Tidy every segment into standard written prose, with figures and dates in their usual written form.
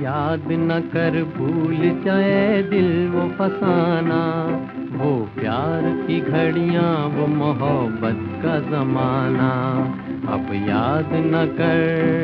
याद न कर भूल जाए दिल वो फसाना, वो प्यार की घड़ियां वो मोहब्बत का जमाना, अब याद न कर।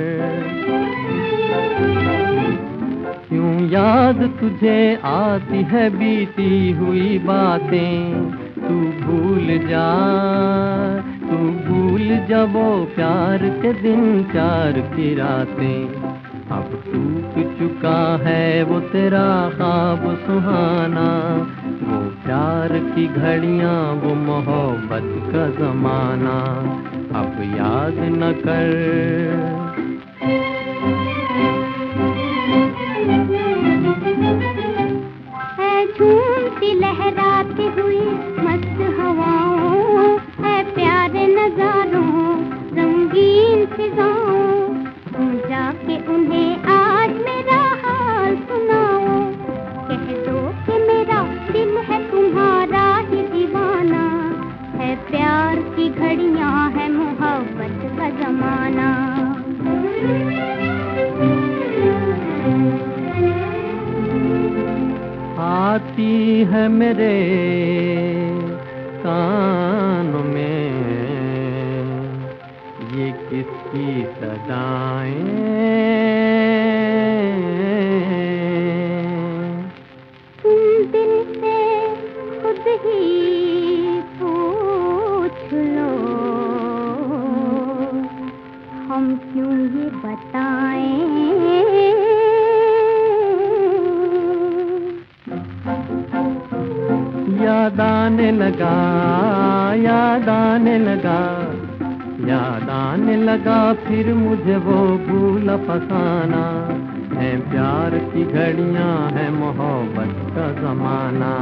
क्यों याद तुझे आती है बीती हुई बातें, तू भूल जा, तू भूल जा वो प्यार के दिन प्यार की रातें। अब टूट चुका है वो तेरा ख्वाब सुहाना, वो प्यार की घड़ियां वो मोहब्बत का जमाना, अब याद न कर। है झूमती लहराती हुई मस्त हवाओं, है प्यारे नजारों रंगीन फिजाओं, तुम जाके उन्हें आज मेरा हाल सुनाओ, कह दो कि मेरा दिल है तुम्हारा ही दीवाना, है प्यार की घड़ियां है मोहब्बत का जमाना। आती है मेरे कानों में ये किसकी सदाएं, तुम दिल से खुद ही पूछ लो, हम क्यों ये बताएं। याद आने लगा, याद आने लगा, याद आने लगा फिर मुझे वो भूला फसाना, है प्यार की घड़ियां है मोहब्बत का जमाना।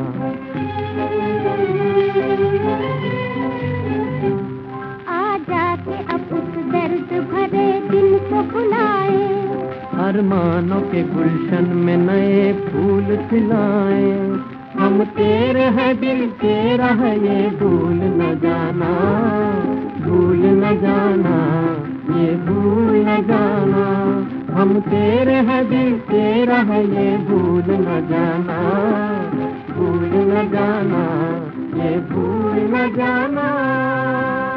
आ जाके अब उस दर्द भरे दिल को बुलाए, अरमानों के गुलशन में नए फूल खिलाए, हम तेरे हैं दिल तेरा है ये भूल न जाना, भूल न जाना, ये भूल न जाना, हम तेरे हैं दिल तेरा है ये भूल न जाना, भूल न जाना, ये भूल न जाना।